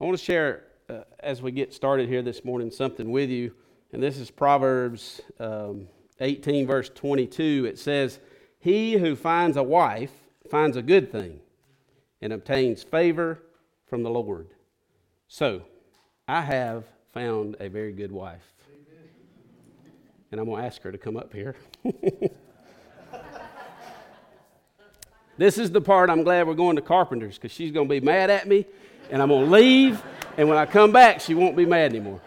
I want to share, as we get started here this morning, something with you. And this is Proverbs 18, verse 22. It says, "He who finds a wife finds a good thing and obtains favor from the Lord." So, I have found a very good wife. And I'm going to ask her to come up here. This is the part I'm glad we're going to Carpenter's, because she's going to be mad at me, and I'm going to leave, and when I come back, she won't be mad anymore.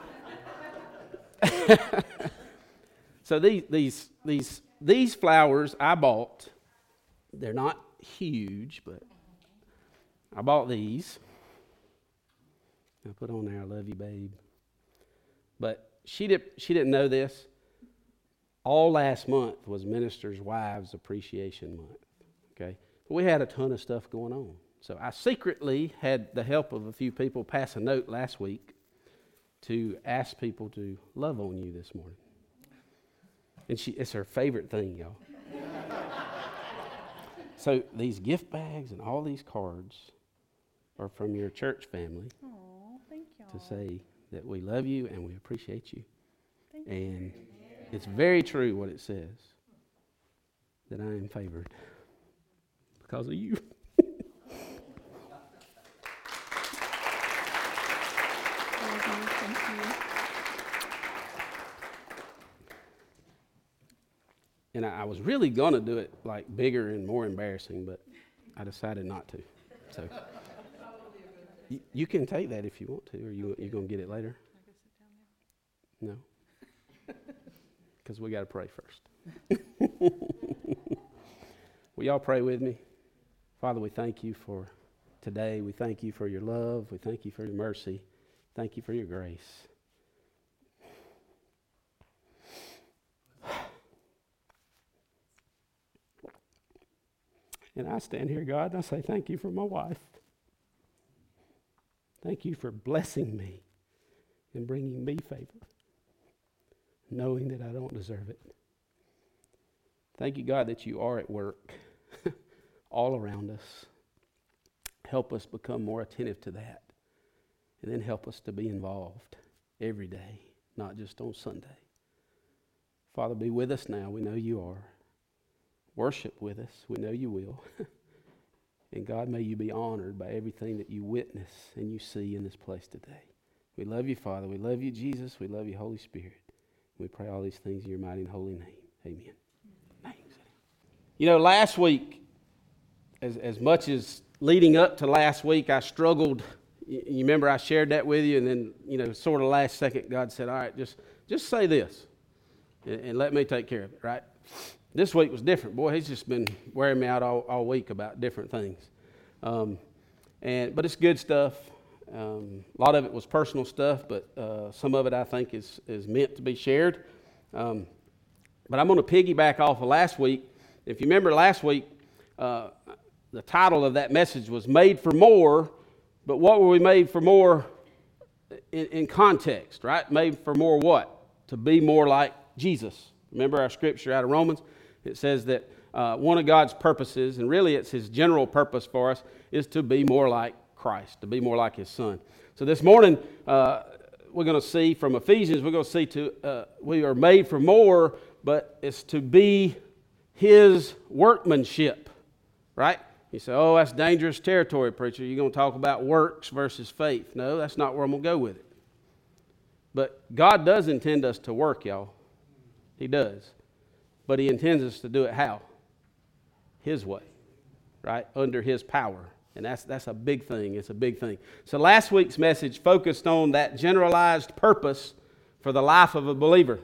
So these flowers I bought, they're not huge, but I bought these. I put on there, "I love you, babe." But she didn't know this. All last month was Ministers' Wives Appreciation Month. Okay, but we had a ton of stuff going on. So I secretly had the help of a few people pass a note last week to ask people to love on you this morning. And it's her favorite thing, y'all. So these gift bags and all these cards are from your church family. Oh, thank you. To say that we love you and we appreciate you. Thank and it's very true what it says, that I am favored because of you. Thank you. And I was really going to do it like bigger and more embarrassing, but I decided not to. So you can take that if you want to, or you're going to get it later? Can I go sit down there? No. Because we got to pray first. Will y'all pray with me? Father, we thank you for today. We thank you for your love. We thank you for your mercy. Thank you for your grace. And I stand here, God, and I say thank you for my wife. Thank you for blessing me and bringing me favor, knowing that I don't deserve it. Thank you, God, that you are at work all around us. Help us become more attentive to that, and then help us to be involved every day, not just on Sunday. Father, be with us now. We know you are. Worship with us. We know you will. And God, may you be honored by everything that you witness and you see in this place today. We love you, Father. We love you, Jesus. We love you, Holy Spirit. We pray all these things in your mighty and holy name. Amen. Thanks. You know, last week, as much as leading up to last week, I struggled. You remember I shared that with you, and then, sort of last second, God said, all right, just say this, and let me take care of it, right? This week was different. Boy, he's just been wearing me out all week about different things. But it's good stuff. A lot of it was personal stuff, but some of it I think is meant to be shared. But I'm going to piggyback off of last week. If you remember last week, the title of that message was Made for More, but what were we made for more in context, right? Made for more what? To be more like Jesus. Remember our scripture out of Romans? It says that one of God's purposes, and really it's his general purpose for us, is to be more like Christ, to be more like his Son. So this morning, we're going to see from Ephesians, we're going to see we are made for more, but it's to be his workmanship, right? You say, oh, that's dangerous territory, preacher. You're going to talk about works versus faith. No, that's not where I'm going to go with it. But God does intend us to work, y'all. He does. But he intends us to do it how? His way, right? Under his power. And that's a big thing. It's a big thing. So last week's message focused on that generalized purpose for the life of a believer.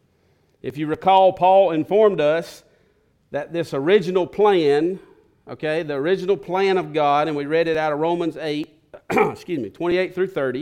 If you recall, Paul informed us that this original plan, okay, the original plan of God, and we read it out of Romans 8, 28 through 30.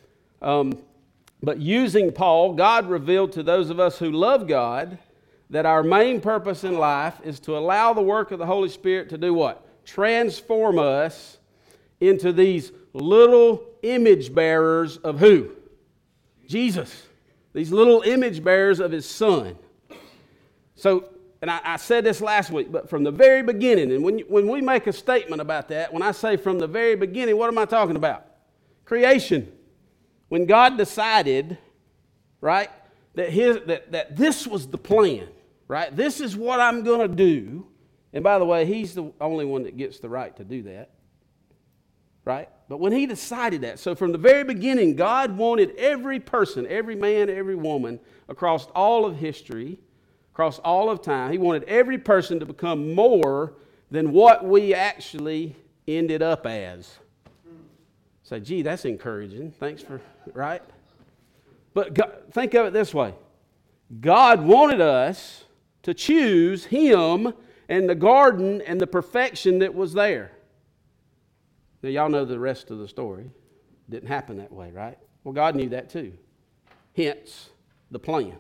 But using Paul, God revealed to those of us who love God that our main purpose in life is to allow the work of the Holy Spirit to do what? Transform us into these little image bearers of who? Jesus. These little image bearers of his Son. So, and I said this last week, but from the very beginning, and when we make a statement about that, when I say from the very beginning, what am I talking about? creation. When God decided, right, that this was the plan, right? This is what I'm going to do. And by the way, he's the only one that gets the right to do that, right? But when he decided that, so from the very beginning, God wanted every person, every man, every woman, across all of history, across all of time, he wanted every person to become more than what we actually ended up as. Say, gee, that's encouraging. Thanks for, right? But God, think of it this way. God wanted us to choose him and the garden and the perfection that was there. Now, y'all know the rest of the story. Didn't happen that way, right? Well, God knew that too. Hence, the plan.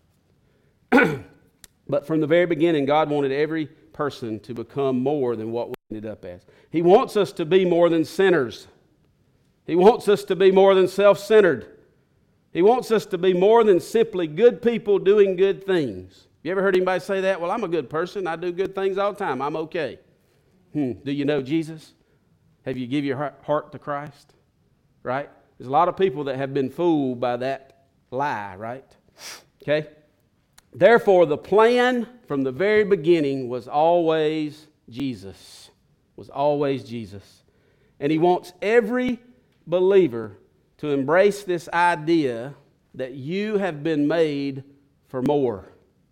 But from the very beginning, God wanted every person to become more than what we ended up as. He wants us to be more than sinners. He wants us to be more than self-centered. He wants us to be more than simply good people doing good things. You ever heard anybody say that? Well, I'm a good person. I do good things all the time. I'm okay. Do you know Jesus? Have you give your heart to Christ? Right? There's a lot of people that have been fooled by that lie, right? Okay? Therefore, the plan from the very beginning was always Jesus. Was always Jesus. And he wants every believer to embrace this idea that you have been made for more.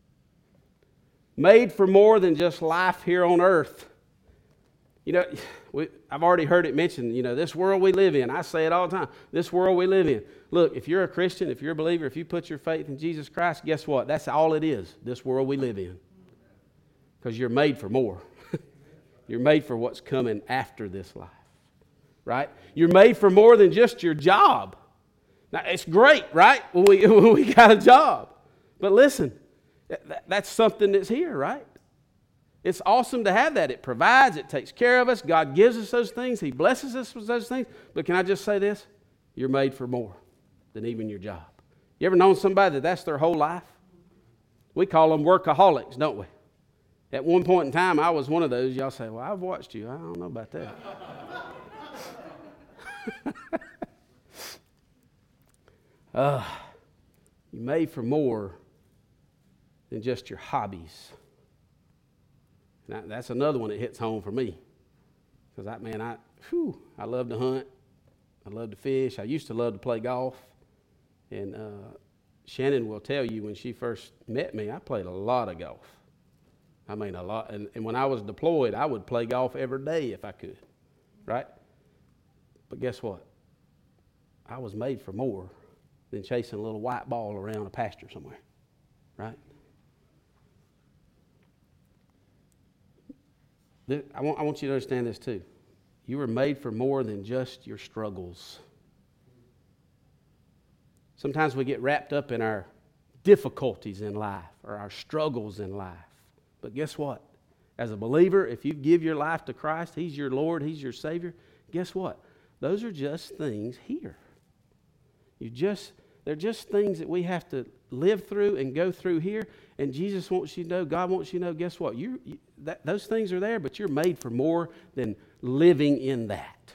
Made for more than just life here on earth. You know, I've already heard it mentioned, this world we live in. I say it all the time. This world we live in. Look, if you're a Christian, if you're a believer, if you put your faith in Jesus Christ, guess what? That's all it is, this world we live in. Because you're made for more. You're made for what's coming after this life. Right? You're made for more than just your job. Now, it's great, right, when we got a job. But listen, that's something that's here, right? It's awesome to have that. It provides, it takes care of us. God gives us those things. He blesses us with those things. But can I just say this? You're made for more than even your job. You ever known somebody that's their whole life? We call them workaholics, don't we? At one point in time, I was one of those. Y'all say, well, I've watched you. I don't know about that. You're made for more than just your hobbies. Now, that's another one that hits home for me. Because I love to hunt. I love to fish. I used to love to play golf. And Shannon will tell you when she first met me, I played a lot of golf. I mean, a lot. And when I was deployed, I would play golf every day if I could. Right? But guess what? I was made for more than chasing a little white ball around a pasture somewhere. Right? I want you to understand this too. You were made for more than just your struggles. Sometimes we get wrapped up in our difficulties in life or our struggles in life. But guess what? As a believer, if you give your life to Christ, He's your Lord, He's your Savior, guess what? Those are just things here. They're just things that we have to live through and go through here. And Jesus wants you to know, God wants you to know, guess what? Those things are there, but you're made for more than living in that.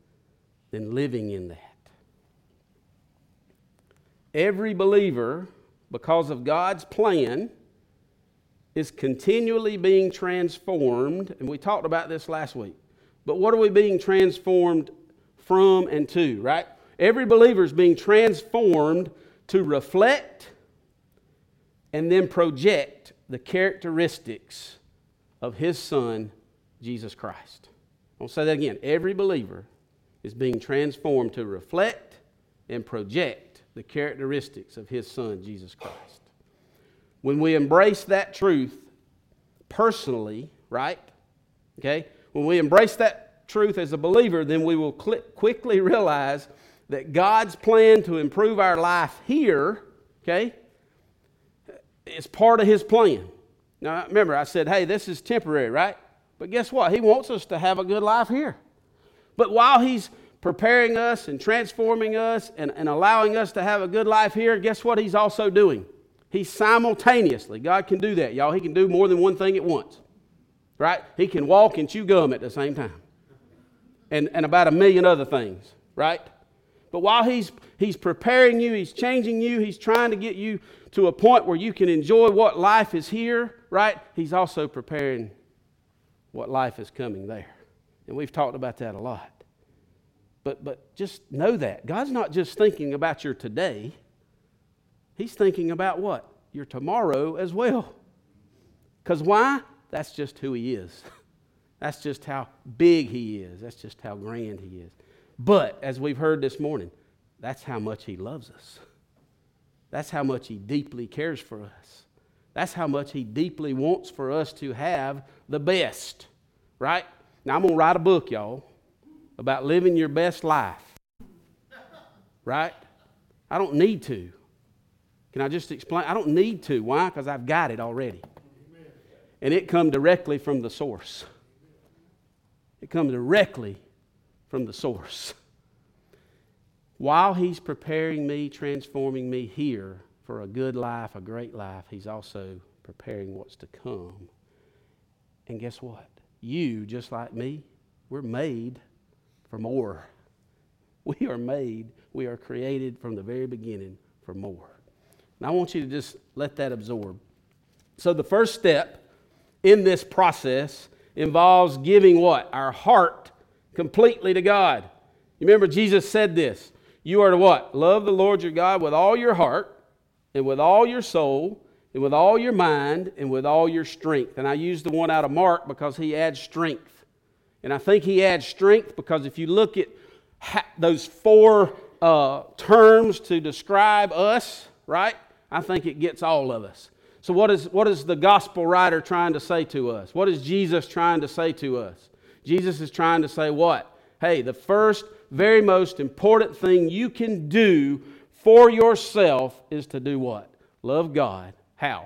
Every believer, because of God's plan, is continually being transformed. And we talked about this last week. But what are we being transformed from and to, right? Every believer is being transformed to reflect and then project the characteristics of His Son, Jesus Christ. I'll say that again. Every believer is being transformed to reflect and project the characteristics of His Son, Jesus Christ. When we embrace that truth personally, right? Okay? When we embrace that truth as a believer, then we will quickly realize that God's plan to improve our life here, okay, is part of His plan. Now, remember, I said, hey, this is temporary, right? But guess what? He wants us to have a good life here. But while He's preparing us and transforming us and allowing us to have a good life here, guess what He's also doing? He's simultaneously, God can do that, y'all. He can do more than one thing at once, right? He can walk and chew gum at the same time. And about 1 million other things, right? But while he's preparing you, he's changing you, he's trying to get you to a point where you can enjoy what life is here, right? He's also preparing what life is coming there. And we've talked about that a lot. But just know that. God's not just thinking about your today. He's thinking about what? Your tomorrow as well. Because why? That's just who He is. That's just how big He is. That's just how grand He is. But, as we've heard this morning, that's how much He loves us. That's how much He deeply cares for us. That's how much He deeply wants for us to have the best. Right? Now, I'm going to write a book, y'all, about living your best life. Right? I don't need to. Can I just explain? I don't need to. Why? Because I've got it already. And it comes directly from the source. It comes directly from the source. While He's preparing me, transforming me here for a good life, a great life, He's also preparing what's to come. And guess what? You, just like me, we're made for more. We are made, we are created from the very beginning for more. And I want you to just let that absorb. So the first step in this process involves giving what? Our heart completely to God. You remember Jesus said this. You are to what? Love the Lord your God with all your heart and with all your soul and with all your mind and with all your strength. And I use the one out of Mark because he adds strength. And I think he adds strength because if you look at those four terms to describe us, right? I think it gets all of us. So what is the gospel writer trying to say to us? What is Jesus trying to say to us? Jesus is trying to say what? Hey, the first, very most important thing you can do for yourself is to do what? Love God. How?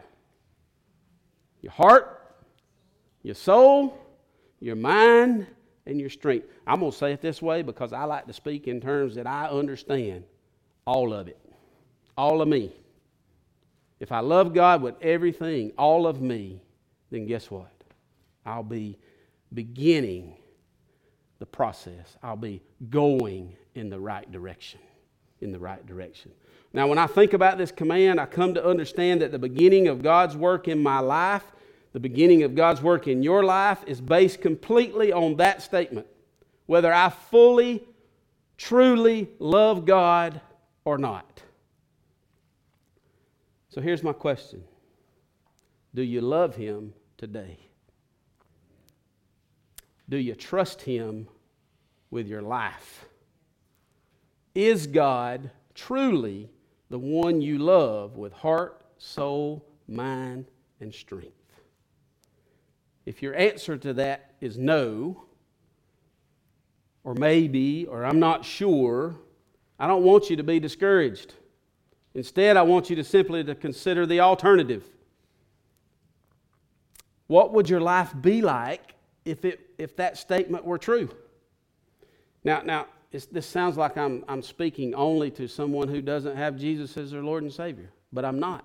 Your heart, your soul, your mind, and your strength. I'm going to say it this way because I like to speak in terms that I understand. All of it. All of me. If I love God with everything, all of me, then guess what? I'll be beginning the process. I'll be going in the right direction. In the right direction. Now, when I think about this command, I come to understand that the beginning of God's work in my life, the beginning of God's work in your life is based completely on that statement. Whether I fully, truly love God or not. So here's my question. Do you love Him today? Do you trust Him with your life? Is God truly the one you love with heart, soul, mind, and strength? If your answer to that is no, or maybe, or I'm not sure, I don't want you to be discouraged. Instead, I want you to simply consider the alternative. What would your life be like if that statement were true? Now, this sounds like I'm speaking only to someone who doesn't have Jesus as their Lord and Savior, but I'm not.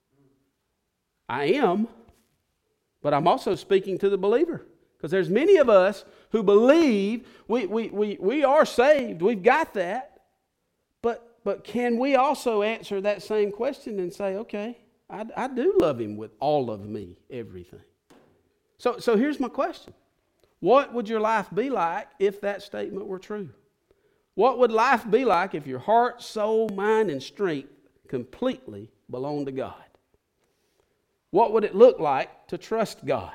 I am, but I'm also speaking to the believer. Because there's many of us who believe we are saved, we've got that, but can we also answer that same question and say, okay, I do love Him with all of me, everything. So here's my question. What would your life be like if that statement were true? What would life be like if your heart, soul, mind, and strength completely belonged to God? What would it look like to trust God?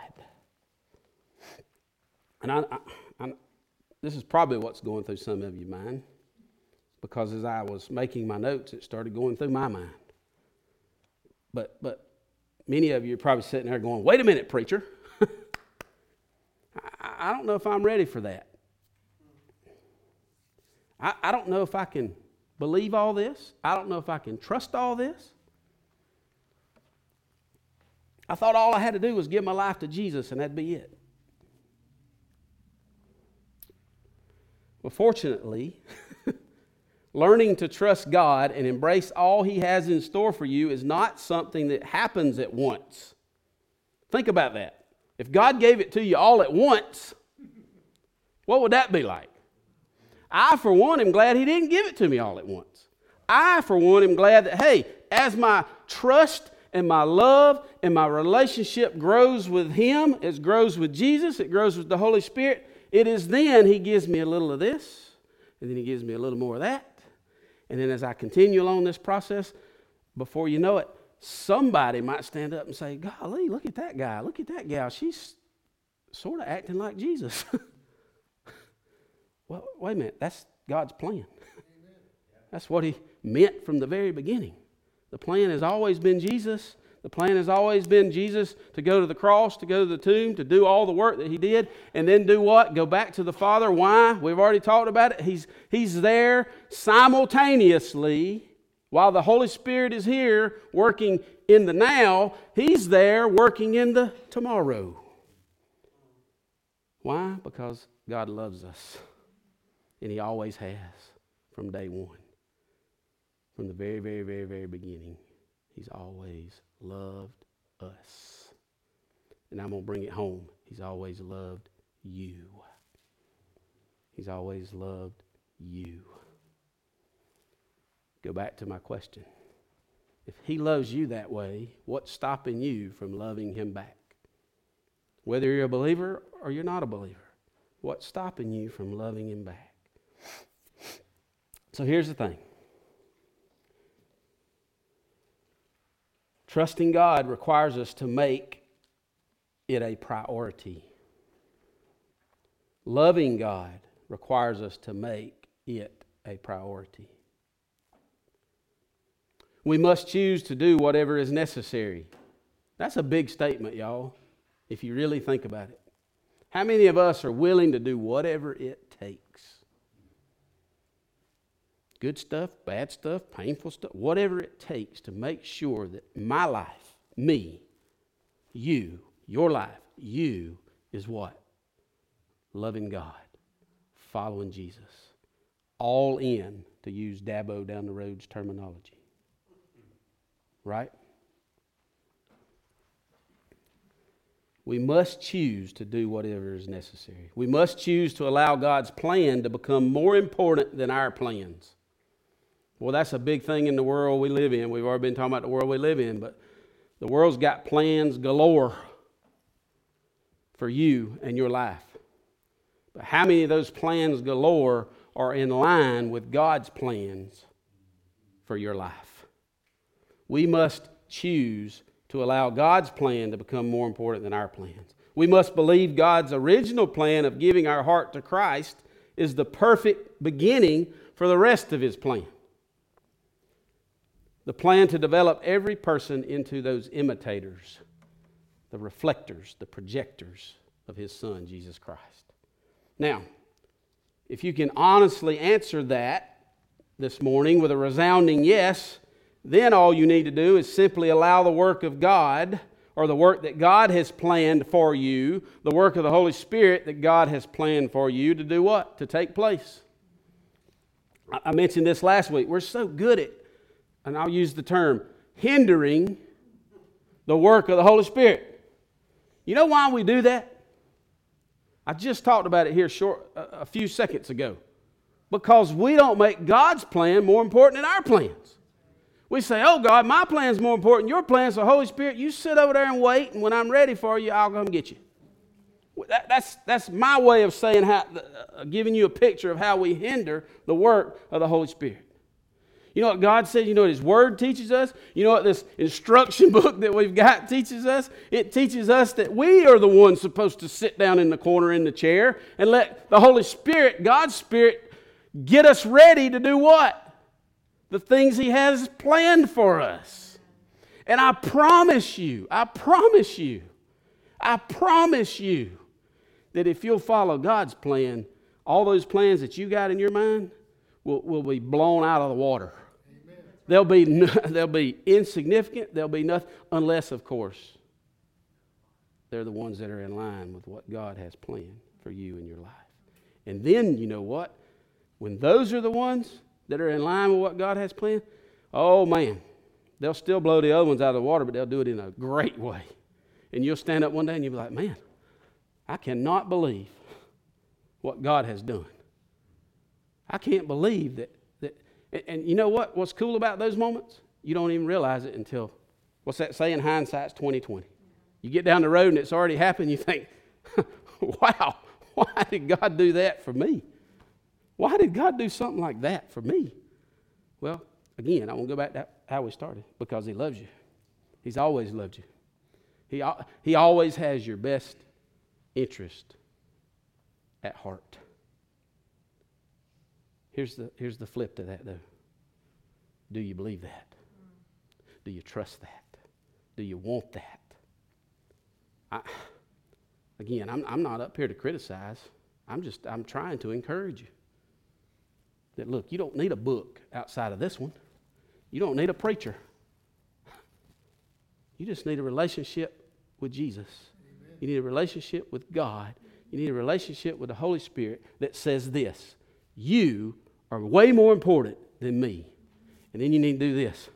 And this is probably what's going through some of your mind. Because as I was making my notes, it started going through my mind. But many of you are probably sitting there going, wait a minute, preacher. I don't know if I'm ready for that. I don't know if I can believe all this. I don't know if I can trust all this. I thought all I had to do was give my life to Jesus and that'd be it. Well, fortunately, learning to trust God and embrace all He has in store for you is not something that happens at once. Think about that. If God gave it to you all at once, what would that be like? I, for one, am glad he didn't give it to me all at once. I, for one, am glad that, hey, as my trust and my love and my relationship grows with him, it grows with Jesus, it grows with the Holy Spirit, it is then he gives me a little of this, and then he gives me a little more of that. And then as I continue along this process, before you know it, somebody might stand up and say, golly, look at that guy, look at that gal, she's sort of acting like Jesus. Well, wait a minute, that's God's plan. That's what he meant from the very beginning. The plan has always been Jesus. The plan has always been Jesus to go to the cross, to go to the tomb, to do all the work that he did, and then do what? Go back to the Father. Why? We've already talked about it. He's there simultaneously while the Holy Spirit is here working in the now. He's there working in the tomorrow. Why? Because God loves us, and he always has from day one. From the very, very, very, very beginning, he's always loved us. And I'm going to bring it home. He's always loved you. He's always loved you. Go back to my question. If he loves you that way, what's stopping you from loving him back? Whether you're a believer or you're not a believer, what's stopping you from loving him back? So here's the thing. Trusting God requires us to make it a priority. Loving God requires us to make it a priority. We must choose to do whatever is necessary. That's a big statement, y'all, if you really think about it. How many of us are willing to do whatever it takes? Good stuff, bad stuff, painful stuff, whatever it takes to make sure that my life, me, you, your life, you is what? Loving God, following Jesus, all in, to use Dabo down the road's terminology. Right? We must choose to do whatever is necessary. We must choose to allow God's plan to become more important than our plans. Well, that's a big thing in the world we live in. We've already been talking about the world we live in, but the world's got plans galore for you and your life. But how many of those plans galore are in line with God's plans for your life? We must choose to allow God's plan to become more important than our plans. We must believe God's original plan of giving our heart to Christ is the perfect beginning for the rest of his plan. The plan to develop every person into those imitators, the reflectors, the projectors of his Son, Jesus Christ. Now, if you can honestly answer that this morning with a resounding yes, then all you need to do is simply allow the work of God, or the work that God has planned for you, the work of the Holy Spirit that God has planned for you to do what? To take place. I mentioned this last week. We're so good at, and I'll use the term, hindering the work of the Holy Spirit. You know why we do that? I just talked about it here a few seconds ago. Because we don't make God's plan more important than our plans. We say, oh God, my plan's more important than your plan, so Holy Spirit, you sit over there and wait, and when I'm ready for you, I'll come get you. That's my way of saying giving you a picture of how we hinder the work of the Holy Spirit. You know what God says? You know what His Word teaches us? You know what this instruction book that we've got teaches us? It teaches us that we are the ones supposed to sit down in the corner in the chair and let the Holy Spirit, God's Spirit, get us ready to do what? The things He has planned for us. And I promise you that if you'll follow God's plan, all those plans that you got in your mind will be blown out of the water. They'll be insignificant. They'll be nothing, unless, of course, they're the ones that are in line with what God has planned for you in your life. And then, you know what? When those are the ones that are in line with what God has planned, oh man, they'll still blow the other ones out of the water, but they'll do it in a great way. And you'll stand up one day and you'll be like, man, I cannot believe what God has done. I can't believe that. And you know what? What's cool about those moments? You don't even realize it until, what's that saying? Hindsight's 20/20. You get down the road and it's already happened. You think, wow, why did God do that for me? Why did God do something like that for me? Well, again, I want to go back to how we started. Because He loves you. He's always loved you. He always has your best interest at heart. Here's the flip to that, though. Do you believe that? Do you trust that? Do you want that? I'm not up here to criticize. I'm trying to encourage you. That look, you don't need a book outside of this one. You don't need a preacher. You just need a relationship with Jesus. Amen. You need a relationship with God. You need a relationship with the Holy Spirit that says this: you are way more important than me. And then you need to do this.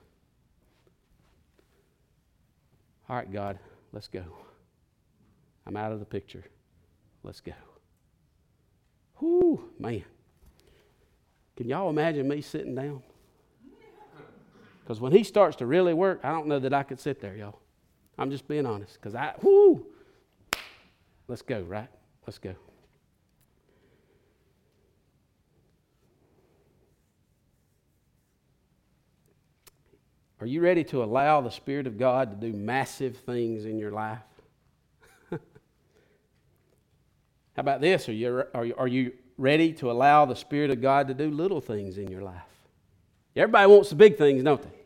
All right, God, let's go. I'm out of the picture. Let's go. Whoo, man. Can y'all imagine me sitting down? Because when He starts to really work, I don't know that I could sit there, y'all. I'm just being honest. Because let's go, right? Let's go. Are you ready to allow the Spirit of God to do massive things in your life? How about this? Are you ready to allow the Spirit of God to do little things in your life? Everybody wants the big things, don't they?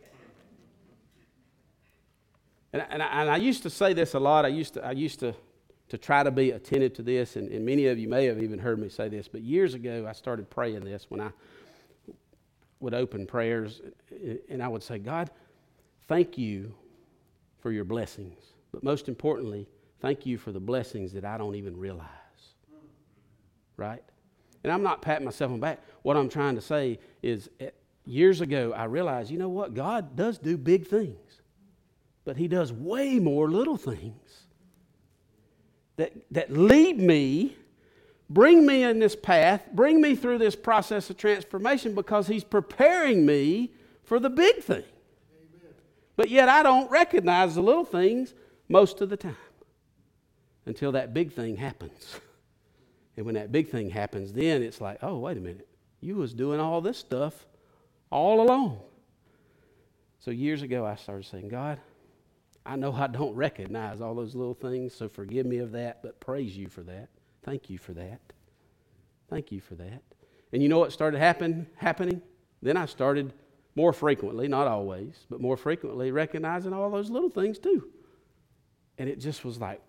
And I used to say this a lot. I used to try to be attentive to this, and many of you may have even heard me say this. But years ago, I started praying this when I would open prayers, and I would say, God, thank you for your blessings. But most importantly, thank you for the blessings that I don't even realize. Right? And I'm not patting myself on the back. What I'm trying to say is, years ago, I realized, you know what? God does do big things. But He does way more little things that lead me, bring me in this path, bring me through this process of transformation, because He's preparing me for the big thing. Amen. But yet I don't recognize the little things most of the time until that big thing happens. And when that big thing happens, then it's like, oh, wait a minute. You was doing all this stuff all along. So years ago, I started saying, God, I know I don't recognize all those little things, so forgive me of that, but praise you for that. Thank you for that. Thank you for that. And you know what started happening? Then I started more frequently, not always, but more frequently recognizing all those little things too. And it just was like,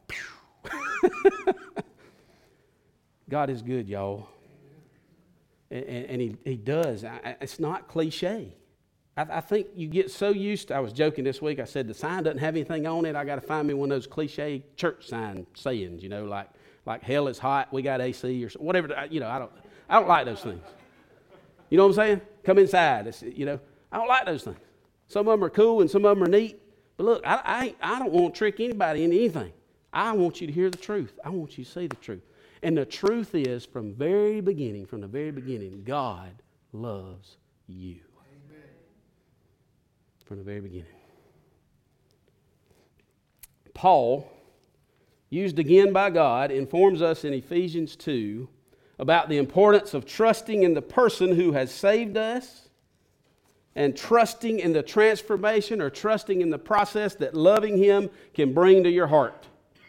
God is good, y'all. And he does. It's not cliche. I think you get so used to, I was joking this week, I said the sign doesn't have anything on it. I got to find me one of those cliche church sign sayings, you know, like hell is hot, we got AC or whatever. You know, I don't like those things. You know what I'm saying? Come inside. I don't like those things. Some of them are cool and some of them are neat. But look, I don't want to trick anybody into anything. I want you to hear the truth. I want you to see the truth. And the truth is, from the very beginning, God loves you. Amen. From the very beginning. Paul, used again by God, informs us in Ephesians 2 about the importance of trusting in the person who has saved us and trusting in the transformation or trusting in the process that loving Him can bring to your heart.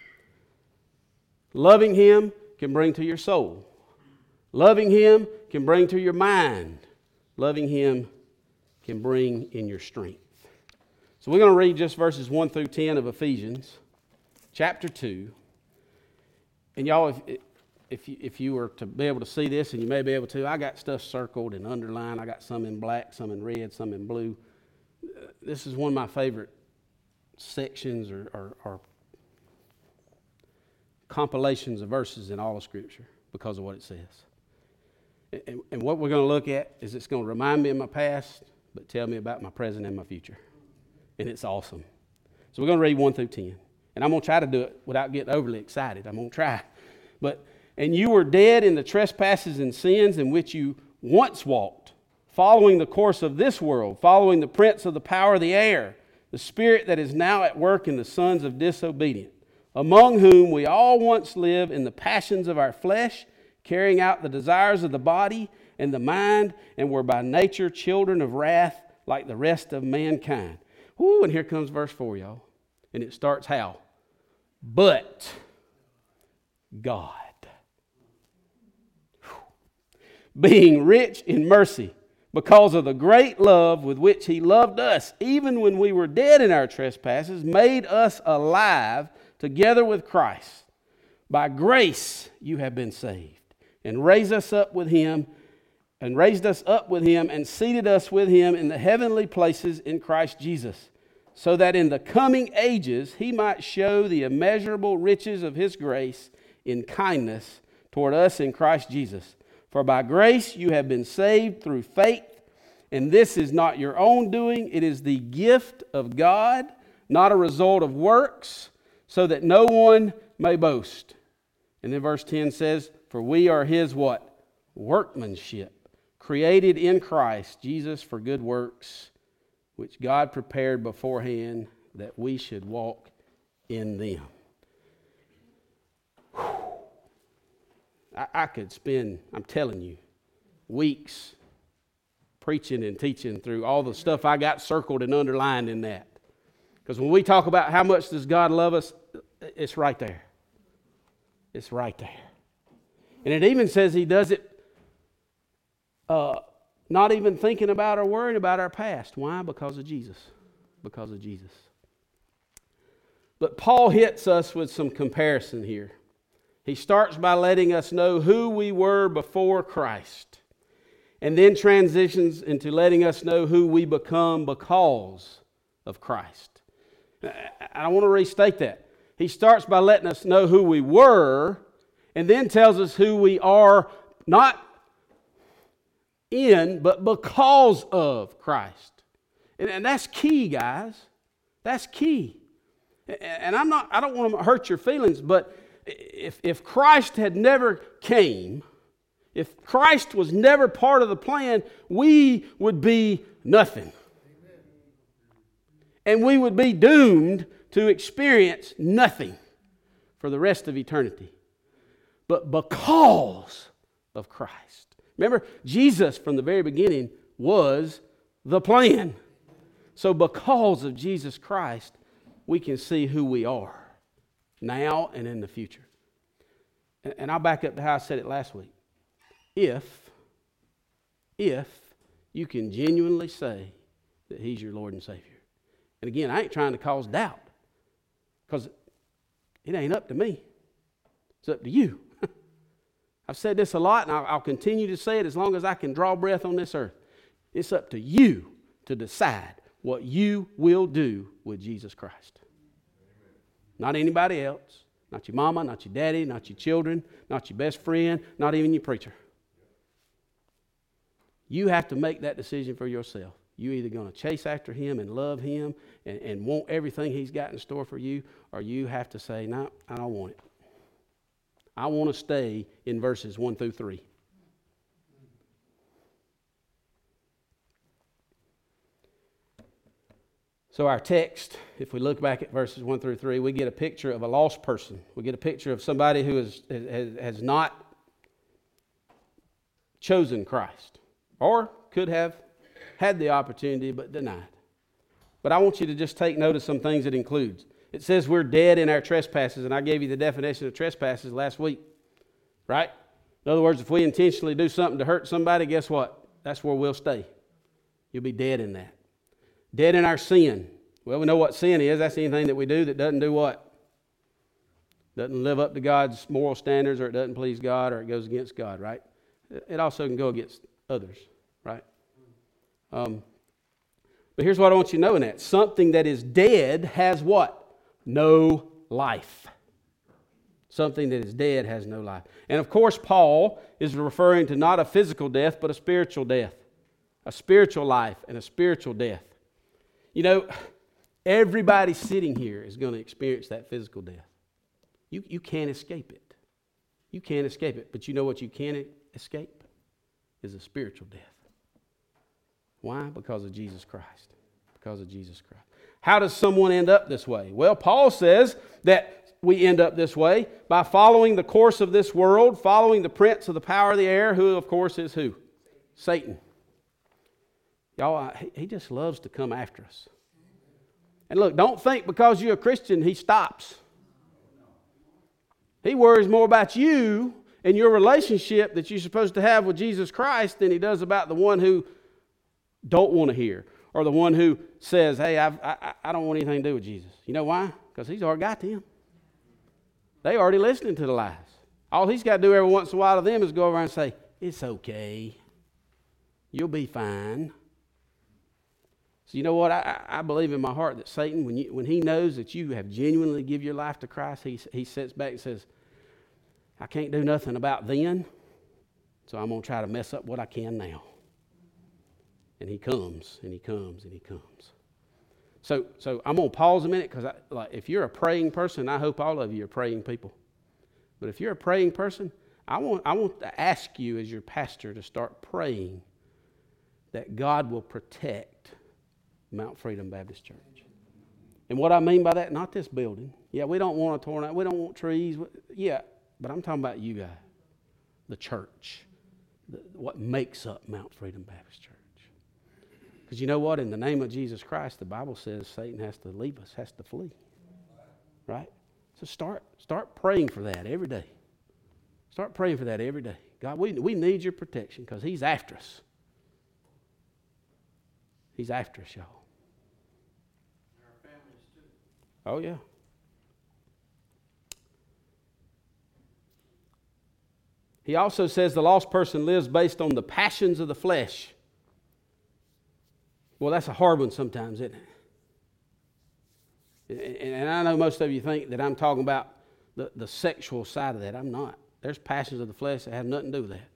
Loving Him can bring to your soul. Loving Him can bring to your mind. Loving Him can bring in your strength. So we're going to read just verses 1 through 10 of Ephesians, chapter 2. And y'all, if you were to be able to see this, and you may be able to, I got stuff circled and underlined. I got some in black, some in red, some in blue. This is one of my favorite sections or compilations of verses in all of Scripture because of what it says. And what we're going to look at is it's going to remind me of my past, but tell me about my present and my future. And it's awesome. So we're going to read 1 through 10. And I'm going to try to do it without getting overly excited. I'm going to try. And you were dead in the trespasses and sins in which you once walked, following the course of this world, following the prince of the power of the air, the spirit that is now at work in the sons of disobedience, among whom we all once lived in the passions of our flesh, carrying out the desires of the body and the mind, and were by nature children of wrath like the rest of mankind. Woo, and here comes verse 4, y'all. And it starts how? But God, being rich in mercy, because of the great love with which he loved us, even when we were dead in our trespasses, made us alive together with Christ. By grace you have been saved, and raised us up with him, and seated us with him in the heavenly places in Christ Jesus, so that in the coming ages he might show the immeasurable riches of his grace in kindness toward us in Christ Jesus. For by grace you have been saved through faith, and this is not your own doing. It is the gift of God, not a result of works, so that no one may boast. And then verse 10 says, for we are his what? Workmanship, created in Christ Jesus for good works, which God prepared beforehand that we should walk in them. I could spend, I'm telling you, weeks preaching and teaching through all the stuff I got circled and underlined in that. Because when we talk about how much does God love us, it's right there. It's right there. And it even says he does it not even thinking about or worrying about our past. Why? Because of Jesus. Because of Jesus. But Paul hits us with some comparison here. He starts by letting us know who we were before Christ, and then transitions into letting us know who we become because of Christ. I want to restate that. He starts by letting us know who we were, and then tells us who we are, not in, but because of Christ. And that's key, guys. That's key. And I don't want to hurt your feelings, but if Christ had never came, if Christ was never part of the plan, we would be nothing. And we would be doomed to experience nothing for the rest of eternity. But because of Christ. Remember, Jesus from the very beginning was the plan. So because of Jesus Christ, we can see who we are now and in the future. And I'll back up to how I said it last week. If you can genuinely say that he's your Lord and Savior. And again, I ain't trying to cause doubt, because it ain't up to me. It's up to you. I've said this a lot, and I'll continue to say it as long as I can draw breath on this earth. It's up to you to decide what you will do with Jesus Christ. Not anybody else. Not your mama, not your daddy, not your children, not your best friend, not even your preacher. You have to make that decision for yourself. You're either going to chase after him and love him and want everything he's got in store for you, or you have to say, no, I don't want it. I want to stay in verses 1 through 3. So our text, if we look back at verses 1 through 3, we get a picture of a lost person. We get a picture of somebody who has not chosen Christ, or could have had the opportunity but denied. But I want you to just take note of some things it includes. It says we're dead in our trespasses, and I gave you the definition of trespasses last week, right? In other words, if we intentionally do something to hurt somebody, guess what? That's where we'll stay. You'll be dead in that. Dead in our sin. Well, we know what sin is. That's anything that we do that doesn't do what? Doesn't live up to God's moral standards, or it doesn't please God, or it goes against God, right? It also can go against others, right? But here's what I want you to know in that. Something that is dead has what? No life. Something that is dead has no life. And of course, Paul is referring to not a physical death, but a spiritual death. A spiritual life and a spiritual death. You know, everybody sitting here is going to experience that physical death. You can't escape it. You can't escape it. But you know what you can escape? is a spiritual death. Why? Because of Jesus Christ. Because of Jesus Christ. How does someone end up this way? Well, Paul says that we end up this way by following the course of this world, following the prince of the power of the air, who, of course, is who? Satan. Y'all, he just loves to come after us. And look, don't think because you're a Christian, he stops. He worries more about you and your relationship that you're supposed to have with Jesus Christ than he does about the one who don't want to hear, or the one who says, hey, I don't want anything to do with Jesus. You know why? Because he's already got them. They already listening to the lies. All he's got to do every once in a while to them is go around and say, it's okay. You'll be fine. So you know what? I believe in my heart that Satan, when he knows that you have genuinely given your life to Christ, he sits back and says, I can't do nothing about then, so I'm going to try to mess up what I can now. And he comes, and he comes, and he comes. So I'm going to pause a minute, because if you're a praying person, I hope all of you are praying people. But if you're a praying person, I want to ask you as your pastor to start praying that God will protect Mount Freedom Baptist Church. And what I mean by that, not this building. Yeah, we don't want a tornado. We don't want trees. Yeah, but I'm talking about you guys, the church, what makes up Mount Freedom Baptist Church. Because you know what? In the name of Jesus Christ, the Bible says Satan has to leave us, has to flee. Right? So start praying for that every day. Start praying for that every day. God, we need your protection because he's after us. He's after us, y'all. And our families too. Oh, yeah. He also says the lost person lives based on the passions of the flesh. Well, that's a hard one sometimes, isn't it? And I know most of you think that I'm talking about the sexual side of that. I'm not. There's passions of the flesh that have nothing to do with that.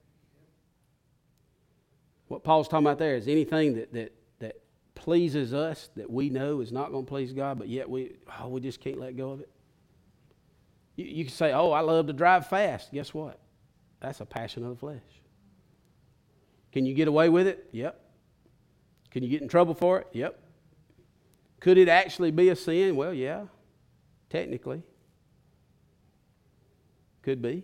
What Paul's talking about there is anything that pleases us that we know is not going to please God, but yet we just can't let go of it. You can say, oh, I love to drive fast. Guess what? That's a passion of the flesh. Can you get away with it? Yep. Can you get in trouble for it? Yep. Could it actually be a sin? Well, yeah, technically. Could be.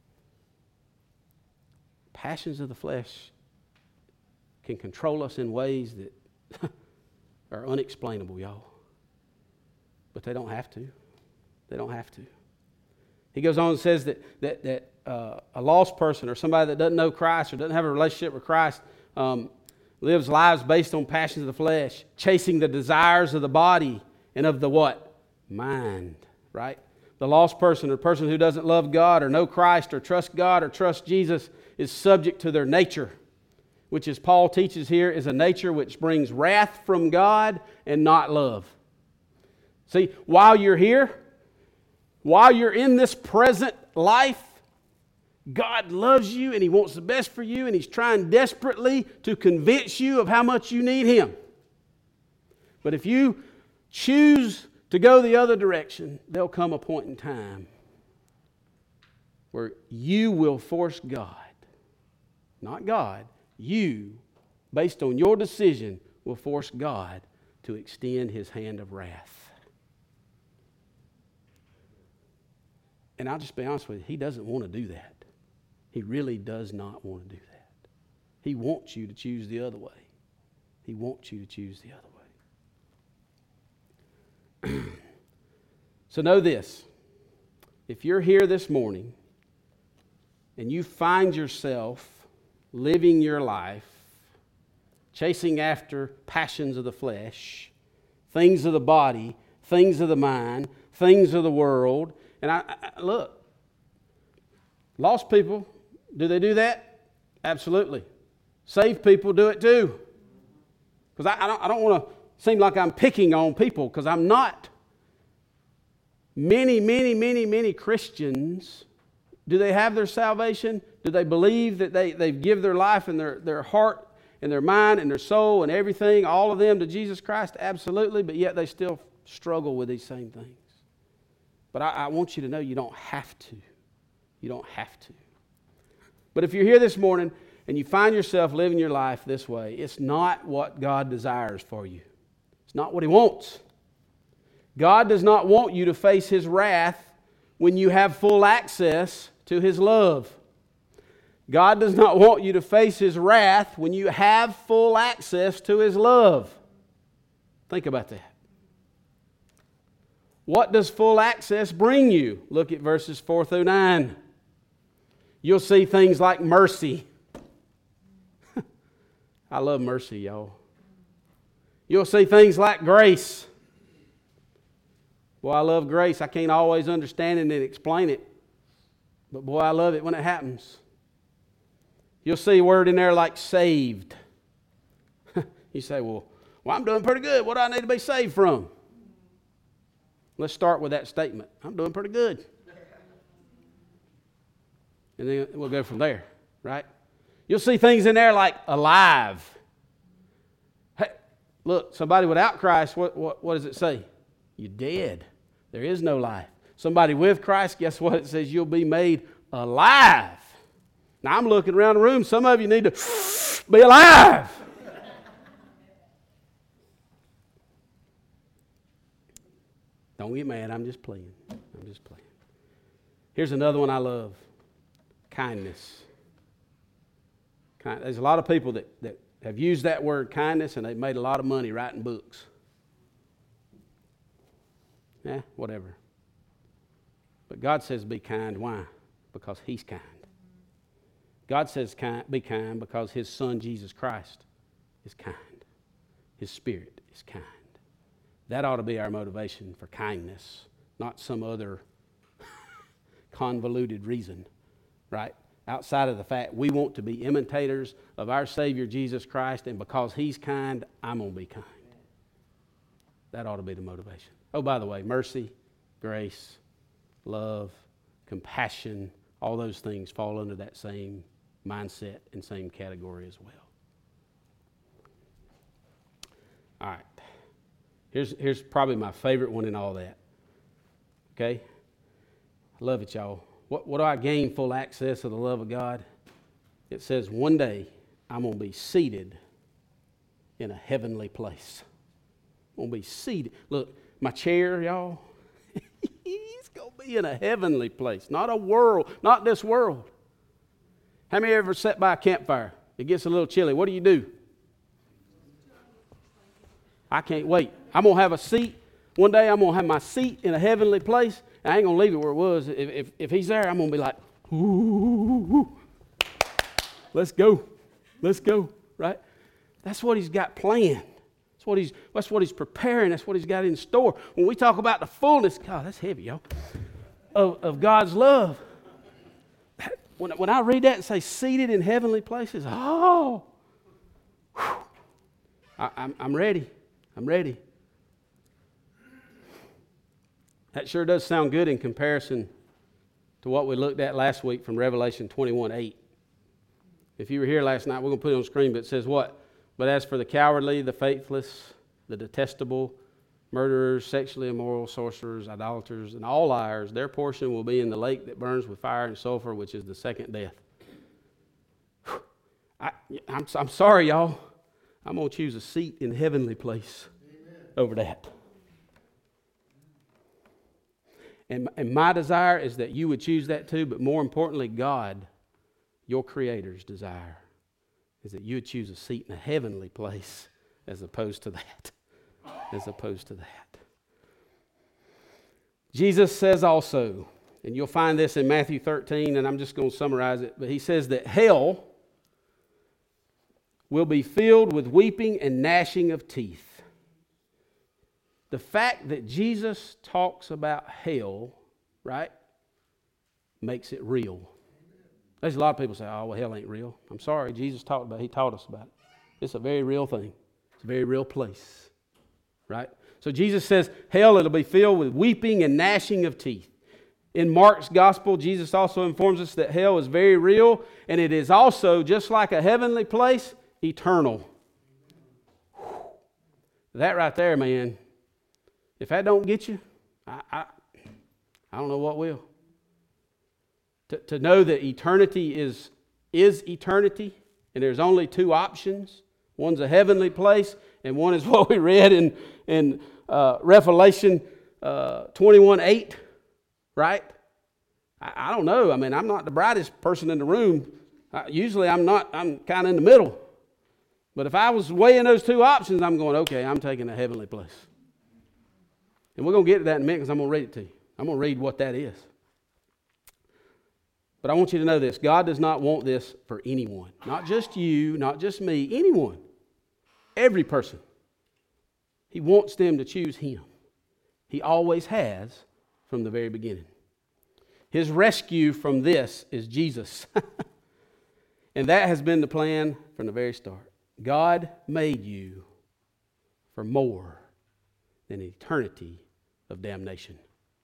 Passions of the flesh can control us in ways that are unexplainable, y'all. But they don't have to. They don't have to. He goes on and says that a lost person or somebody that doesn't know Christ or doesn't have a relationship with Christ lives lives based on passions of the flesh, chasing the desires of the body and of the what? Mind, right? The lost person or person who doesn't love God or know Christ or trust God or trust Jesus is subject to their nature, which, as Paul teaches here, is a nature which brings wrath from God and not love. See, while you're here, while you're in this present life, God loves you and He wants the best for you, and He's trying desperately to convince you of how much you need Him. But if you choose to go the other direction, there'll come a point in time where you will force God, not God, you, based on your decision, will force God to extend His hand of wrath. And I'll just be honest with you, He doesn't want to do that. He really does not want to do that. He wants you to choose the other way. He wants you to choose the other way. So know this. If you're here this morning and you find yourself living your life, chasing after passions of the flesh, things of the body, things of the mind, things of the world, and I look, lost people, do they do that? Absolutely. Saved people do it too. Because I don't want to seem like I'm picking on people, because I'm not. Many Christians, do they have their salvation? Do they believe that they give their life and their heart and their mind and their soul and everything, all of them, to Jesus Christ? Absolutely, but yet they still struggle with these same things. But I want you to know you don't have to. You don't have to. But if you're here this morning and you find yourself living your life this way, it's not what God desires for you. It's not what He wants. God does not want you to face His wrath when you have full access to His love. God does not want you to face His wrath when you have full access to His love. Think about that. What does full access bring you? Look at verses 4 through 9. You'll see things like mercy. I love mercy, y'all. You'll see things like grace. Boy, I love grace. I can't always understand it and explain it. But boy, I love it when it happens. You'll see a word in there like saved. You say, well, I'm doing pretty good. What do I need to be saved from? Let's start with that statement. I'm doing pretty good. And then we'll go from there, right? You'll see things in there like alive. Hey, look, somebody without Christ, what does it say? You're dead. There is no life. Somebody with Christ, guess what? It says you'll be made alive. Now, I'm looking around the room. Some of you need to be alive. Don't get mad. I'm just playing. Here's another one I love. Kindness. There's a lot of people that have used that word kindness and they've made a lot of money writing books. Yeah, whatever. But God says be kind. Why? Because He's kind. God says be kind because His Son, Jesus Christ, is kind. His Spirit is kind. That ought to be our motivation for kindness, not some other convoluted reason, right? Outside of the fact we want to be imitators of our Savior, Jesus Christ, and because He's kind, I'm going to be kind. That ought to be the motivation. Oh, by the way, mercy, grace, love, compassion, all those things fall under that same mindset and same category as well. All right. Here's probably my favorite one in all that. Okay? I love it, y'all. What do I gain full access of the love of God? It says one day I'm going to be seated in a heavenly place. I'm going to be seated. Look, my chair, y'all, it's going to be in a heavenly place. Not a world, not this world. How many ever sat by a campfire? It gets a little chilly. What do? I can't wait. I'm going to have a seat. One day I'm going to have my seat in a heavenly place. And I ain't going to leave it where it was. If He's there, I'm going to be like, ooh, let's go. Let's go, right? That's what He's got planned. That's what He's preparing. That's what He's got in store. When we talk about the fullness, God, that's heavy, y'all, of God's love. When I read that and say seated in heavenly places, I'm ready. I'm ready. That sure does sound good in comparison to what we looked at last week from Revelation 21:8. If you were here last night, we're going to put it on the screen, but it says what? But as for the cowardly, the faithless, the detestable, murderers, sexually immoral, sorcerers, idolaters, and all liars, their portion will be in the lake that burns with fire and sulfur, which is the second death. I'm sorry, y'all. I'm going to choose a seat in the heavenly place over that. And my desire is that you would choose that too, but more importantly, God, your Creator's desire, is that you would choose a seat in a heavenly place as opposed to that. As opposed to that. Jesus says also, and you'll find this in Matthew 13, and I'm just going to summarize it, but He says that hell will be filled with weeping and gnashing of teeth. The fact that Jesus talks about hell, right, makes it real. There's a lot of people say, oh, well, hell ain't real. I'm sorry, Jesus talked about it. He taught us about it. It's a very real thing. It's a very real place, right? So Jesus says, hell, it'll be filled with weeping and gnashing of teeth. In Mark's gospel, Jesus also informs us that hell is very real, and it is also, just like a heavenly place, eternal. That right there, man, if that don't get you, I don't know what will. To know that eternity is eternity, And there's only two options. One's a heavenly place, and one is what we read in Revelation 21:8, right? I don't know. I mean, I'm not the brightest person in the room. Usually I'm kind of in the middle. But if I was weighing those two options, I'm going, okay, I'm taking a heavenly place. And we're going to get to that in a minute because I'm going to read it to you. I'm going to read what that is. But I want you to know this. God does not want this for anyone. Not just you, not just me, anyone. Every person. He wants them to choose Him. He always has from the very beginning. His rescue from this is Jesus. And that has been the plan from the very start. God made you for more than an eternity of damnation.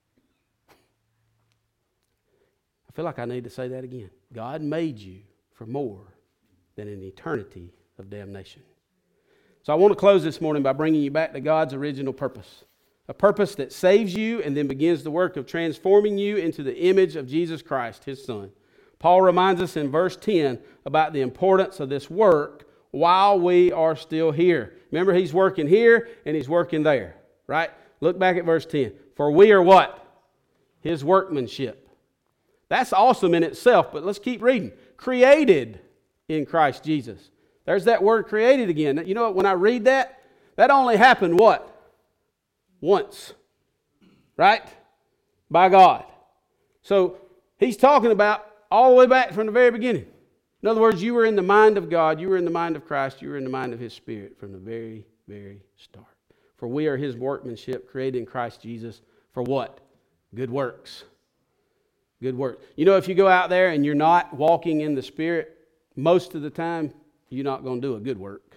I feel like I need to say that again. God made you for more than an eternity of damnation. So I want to close this morning by bringing you back to God's original purpose. A purpose that saves you and then begins the work of transforming you into the image of Jesus Christ, His Son. Paul reminds us in verse 10 about the importance of this work while we are still here. Remember, He's working here and He's working there, right? Look back at verse 10. For we are what? His workmanship. That's awesome in itself, but let's keep reading. Created in Christ Jesus. There's that word created again. You know what? When I read that, that only happened what? Once. Right? By God. So He's talking about all the way back from the very beginning. In other words, you were in the mind of God. You were in the mind of Christ. You were in the mind of His Spirit from the very, very start. For we are His workmanship, created in Christ Jesus. For what? Good works. Good work. You know, if you go out there and you're not walking in the Spirit, most of the time, you're not going to do a good work.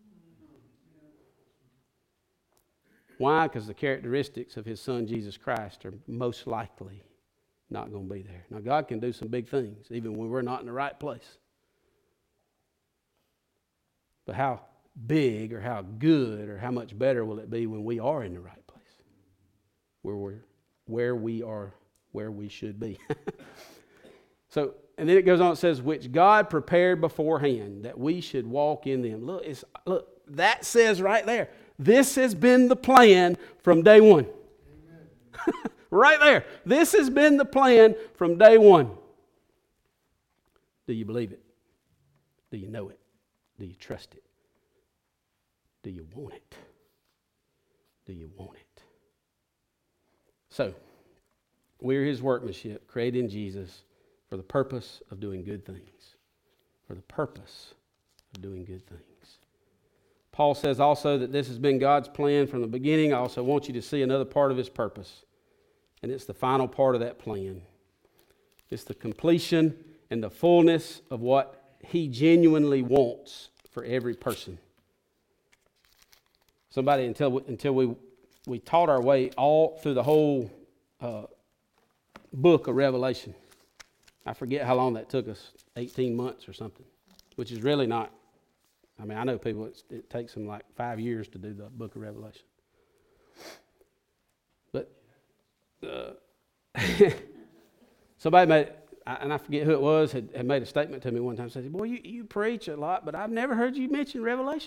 Why? Because the characteristics of His Son, Jesus Christ, are most likely not going to be there. Now, God can do some big things, even when we're not in the right place. But how big or how good or how much better will it be when we are in the right place? Where we should be. So, and then it goes on, it says, which God prepared beforehand that we should walk in them. Look, that says right there, this has been the plan from day one. Right there. This has been the plan from day one. Do you believe it? Do you know it? Do you trust it? Do you want it? Do you want it? So, we're His workmanship, created in Jesus for the purpose of doing good things. For the purpose of doing good things. Paul says also that this has been God's plan from the beginning. I also want you to see another part of His purpose. And it's the final part of that plan. It's the completion and the fullness of what He genuinely wants for every person. Somebody, until we taught our way all through the whole book of Revelation. I forget how long that took us, 18 months or something, which is really not. I mean, I know people, it takes them like 5 years to do the book of Revelation. But somebody made, and I forget who it was, had made a statement to me one time, said, boy, you preach a lot, but I've never heard you mention Revelation.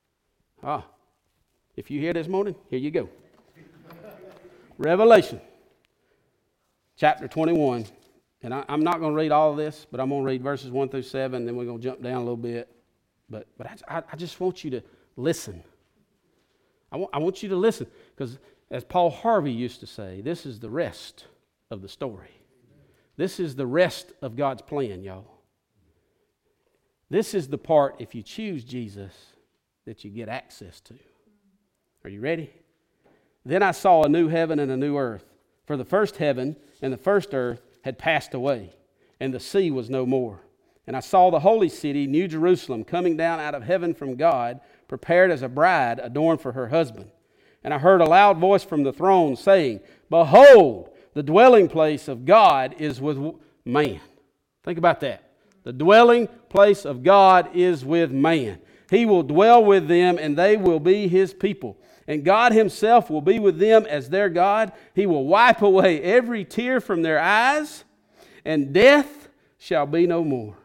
If you're here this morning, here you go. Revelation. Chapter 21, and I'm not going to read all of this, but I'm going to read verses 1 through 7, then we're going to jump down a little bit. But I just want you to listen. I want you to listen, because as Paul Harvey used to say, this is the rest of the story. This is the rest of God's plan, y'all. This is the part, if you choose Jesus, that you get access to. Are you ready? Then I saw a new heaven and a new earth. For the first heaven and the first earth had passed away, and the sea was no more. And I saw the holy city, New Jerusalem, coming down out of heaven from God, prepared as a bride adorned for her husband. And I heard a loud voice from the throne saying, behold, the dwelling place of God is with man. Think about that. The dwelling place of God is with man. He will dwell with them, and they will be His people. And God Himself will be with them as their God. He will wipe away every tear from their eyes, and death shall be no more.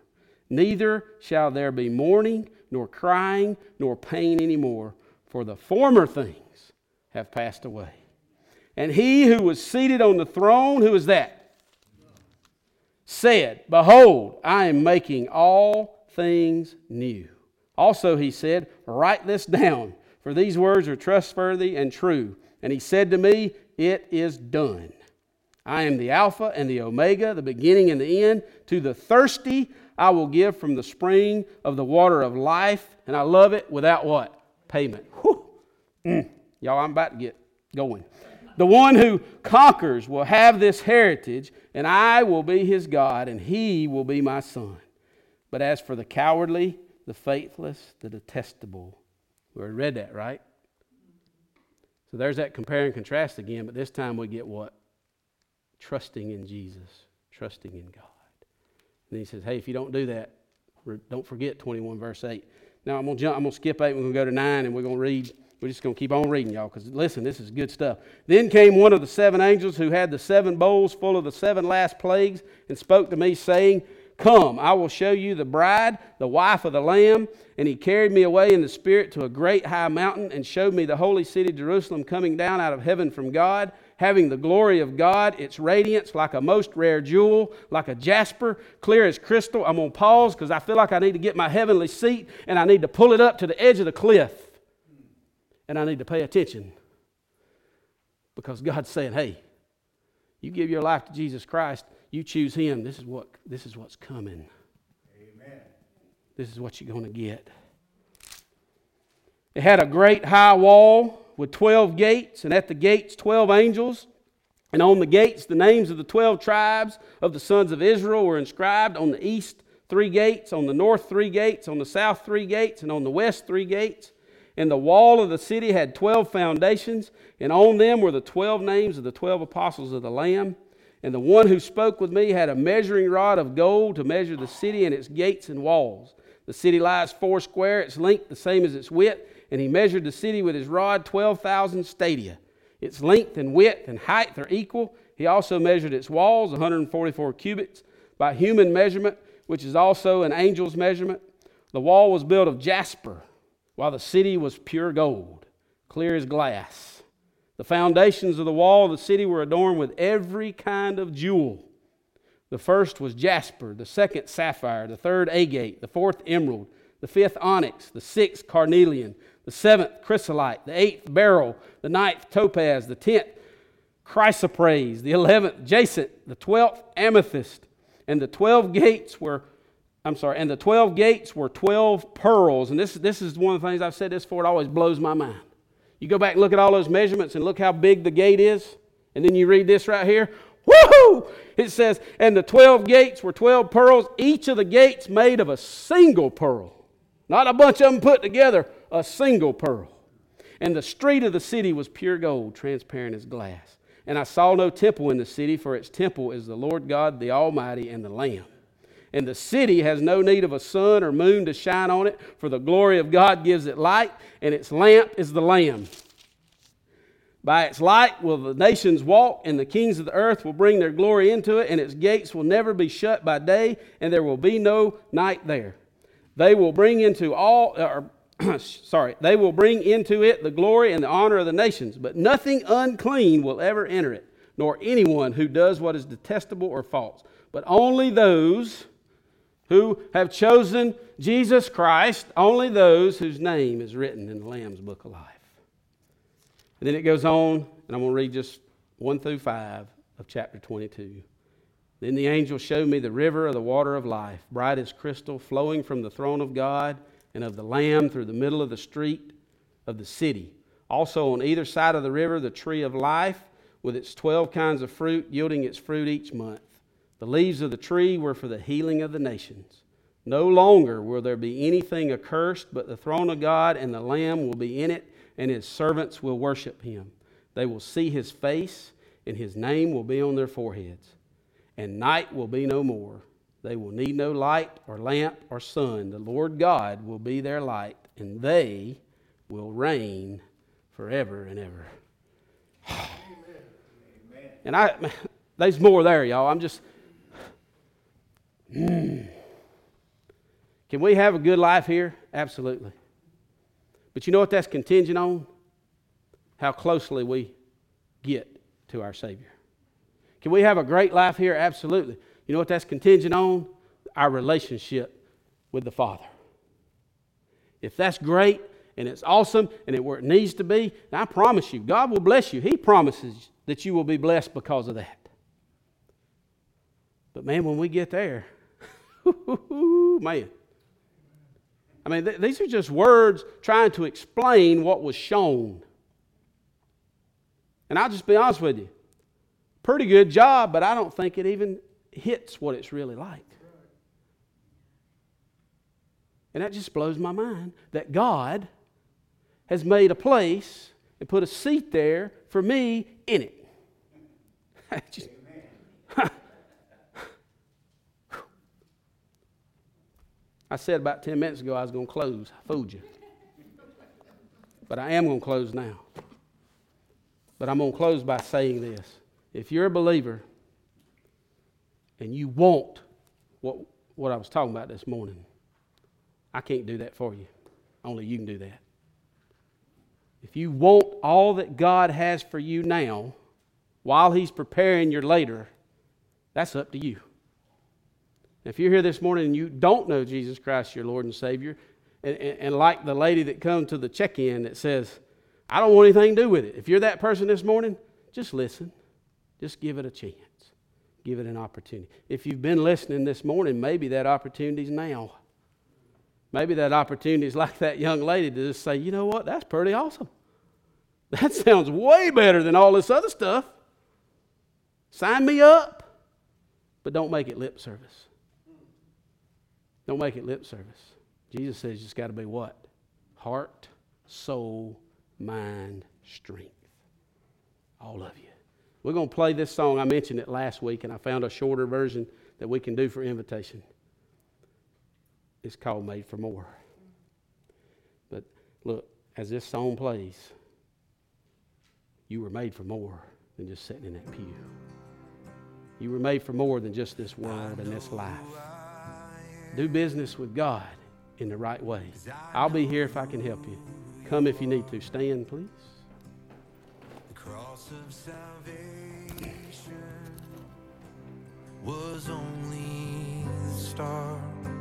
Neither shall there be mourning, nor crying, nor pain anymore, for the former things have passed away. And he who was seated on the throne, who is that? Said, Behold, I am making all things new. Also he said, Write this down, for these words are trustworthy and true. And he said to me, It is done. I am the Alpha and the Omega, the beginning and the end. To the thirsty I will give from the spring of the water of life. And I love it, without what? Payment. Y'all, I'm about to get going. The one who conquers will have this heritage, and I will be his God, and he will be my son. But as for the cowardly, the faithless, the detestable, we already read that, right? So there's that compare and contrast again, but this time we get what? Trusting in Jesus, trusting in God. And he says, hey, if you don't do that, don't forget 21 verse 8. Now I'm going to skip 8, we're going to go to 9, and we're going to read. We're just going to keep on reading, y'all, because listen, this is good stuff. Then came one of the 7 angels who had the 7 bowls full of the 7 last plagues and spoke to me, saying, Come, I will show you the bride, the wife of the Lamb. And he carried me away in the Spirit to a great high mountain and showed me the holy city Jerusalem coming down out of heaven from God, having the glory of God, its radiance like a most rare jewel, like a jasper, clear as crystal. I'm going to pause because I feel like I need to get my heavenly seat and I need to pull it up to the edge of the cliff. And I need to pay attention because God's saying, hey, you give your life to Jesus Christ, you choose him, this is what's coming. Amen. This is what you're going to get. It had a great high wall with 12 gates, and at the gates 12 angels. And on the gates the names of the 12 tribes of the sons of Israel were inscribed. On the east 3 gates, on the north 3 gates, on the south 3 gates, and on the west 3 gates. And the wall of the city had 12 foundations, and on them were the 12 names of the 12 apostles of the Lamb. And the one who spoke with me had a measuring rod of gold to measure the city and its gates and walls. The city lies 4 square, its length the same as its width, and he measured the city with his rod 12,000 stadia. Its length and width and height are equal. He also measured its walls, 144 cubits, by human measurement, which is also an angel's measurement. The wall was built of jasper, while the city was pure gold, clear as glass. The foundations of the wall of the city were adorned with every kind of jewel. The first was jasper, the second sapphire, the third agate, the fourth emerald, the fifth onyx, the sixth carnelian, the seventh chrysolite, the eighth beryl, the ninth topaz, the 10th chrysoprase, the 11th jacinth, the 12th amethyst, and the 12 gates were 12 pearls. And this is one of the things I've said this for, it always blows my mind. You go back and look at all those measurements and look how big the gate is, and then you read this right here. Woohoo! It says, and the 12 gates were 12 pearls, each of the gates made of a single pearl. Not a bunch of them put together, a single pearl. And the street of the city was pure gold, transparent as glass. And I saw no temple in the city, for its temple is the Lord God, the Almighty, and the Lamb. And the city has no need of a sun or moon to shine on it, for the glory of God gives it light, and its lamp is the Lamb. By its light will the nations walk, and the kings of the earth will bring their glory into it, and its gates will never be shut by day, and there will be no night there. They will bring into it the glory and the honor of the nations, but nothing unclean will ever enter it, nor anyone who does what is detestable or false, but only those who have chosen Jesus Christ, only those whose name is written in the Lamb's Book of Life. And then it goes on, and I'm going to read just 1 through 5 of chapter 22. Then the angel showed me the river of the water of life, bright as crystal, flowing from the throne of God and of the Lamb through the middle of the street of the city. Also on either side of the river, the tree of life, with its 12 kinds of fruit, yielding its fruit each month. The leaves of the tree were for the healing of the nations. No longer will there be anything accursed, but the throne of God and the Lamb will be in it, and his servants will worship him. They will see his face, and his name will be on their foreheads. And night will be no more. They will need no light or lamp or sun. The Lord God will be their light, and they will reign forever and ever. And there's more there, y'all. I'm just... Can we have a good life here? Absolutely. But you know what that's contingent on? How closely we get to our Savior. Can we have a great life here? Absolutely. You know what that's contingent on? Our relationship with the Father. If that's great and it's awesome and it's where it needs to be, I promise you, God will bless you. He promises that you will be blessed because of that. But man, when we get there, man. I mean, these are just words trying to explain what was shown. And I'll just be honest with you. Pretty good job, but I don't think it even hits what it's really like. And that just blows my mind that God has made a place and put a seat there for me in it. Just, I said about 10 minutes ago I was going to close. I fooled you. But I am going to close now. But I'm going to close by saying this. If you're a believer and you want what I was talking about this morning, I can't do that for you. Only you can do that. If you want all that God has for you now, while He's preparing your later, that's up to you. If you're here this morning and you don't know Jesus Christ, your Lord and Savior, and like the lady that comes to the check-in that says, I don't want anything to do with it. If you're that person this morning, just listen. Just give it a chance. Give it an opportunity. If you've been listening this morning, maybe that opportunity's now. Maybe that opportunity is like that young lady to just say, you know what, that's pretty awesome. That sounds way better than all this other stuff. Sign me up, but don't make it lip service. Don't make it lip service. Jesus says it's got to be what? Heart, soul, mind, strength. All of you. We're going to play this song. I mentioned it last week, and I found a shorter version that we can do for invitation. It's called Made for More. But look, as this song plays, you were made for more than just sitting in that pew. You were made for more than just this world and this life. Do business with God in the right way. I'll be here if I can help you. Come if you need to. Stand, please. The cross of salvation was only the start.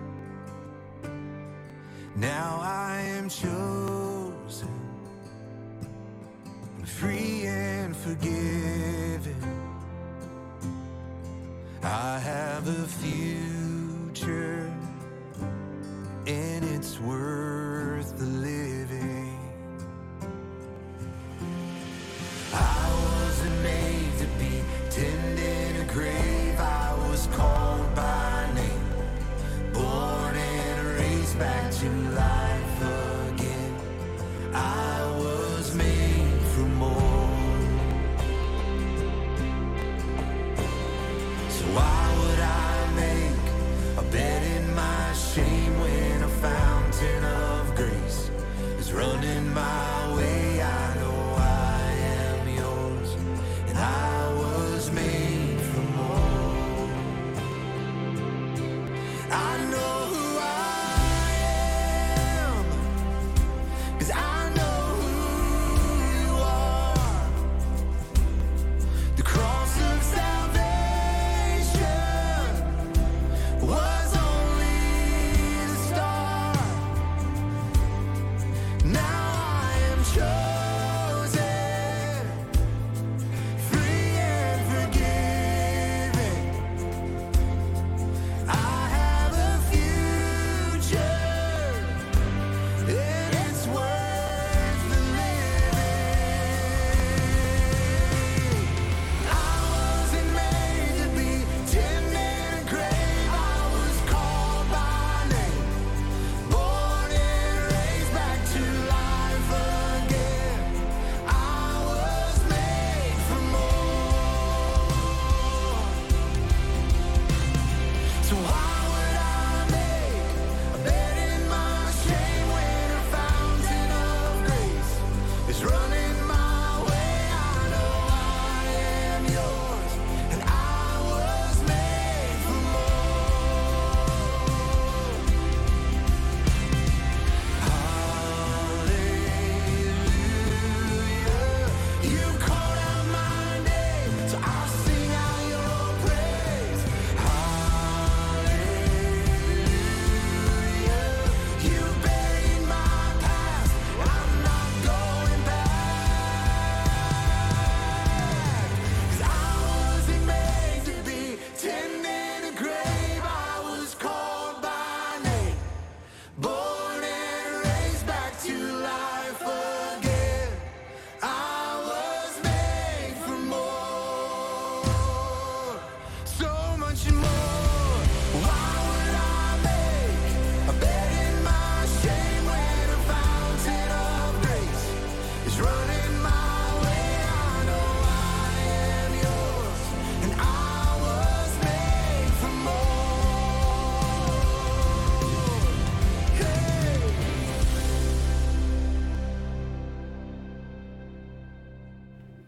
Now I am chosen, free and forgiven. I have a future, and it's worth the living. I wasn't made to be tending a grave. I was called by name, born and raised back to life again. I was made for more. So why would I make a bed in my shame when a fountain of grace is running my way? I know I am yours, and I was made for more.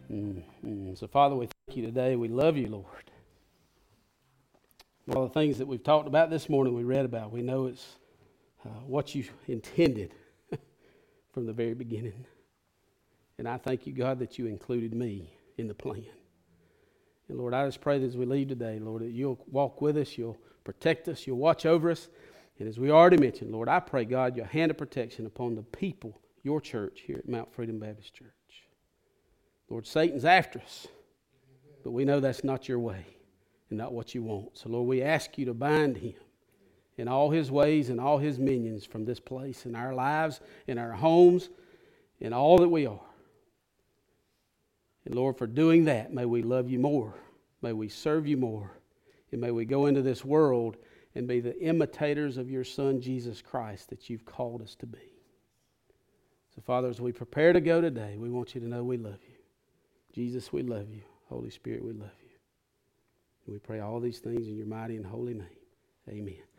So, Father, we thank you today. We love you, Lord. All the things that we've talked about this morning, we read about, we know it's what you intended from the very beginning. And I thank you, God, that you included me in the plan. And Lord, I just pray that as we leave today, Lord, that you'll walk with us, you'll protect us, you'll watch over us. And as we already mentioned, Lord, I pray, God, your hand of protection upon the people, your church here at Mount Freedom Baptist Church. Lord, Satan's after us, but we know that's not your way and not what you want. So, Lord, we ask you to bind him in all his ways and all his minions from this place in our lives, in our homes, in all that we are. And Lord, for doing that, may we love you more, may we serve you more, and may we go into this world and be the imitators of your Son, Jesus Christ, that you've called us to be. So, Father, as we prepare to go today, we want you to know we love you. Jesus, we love you. Holy Spirit, we love you. And we pray all these things in your mighty and holy name. Amen.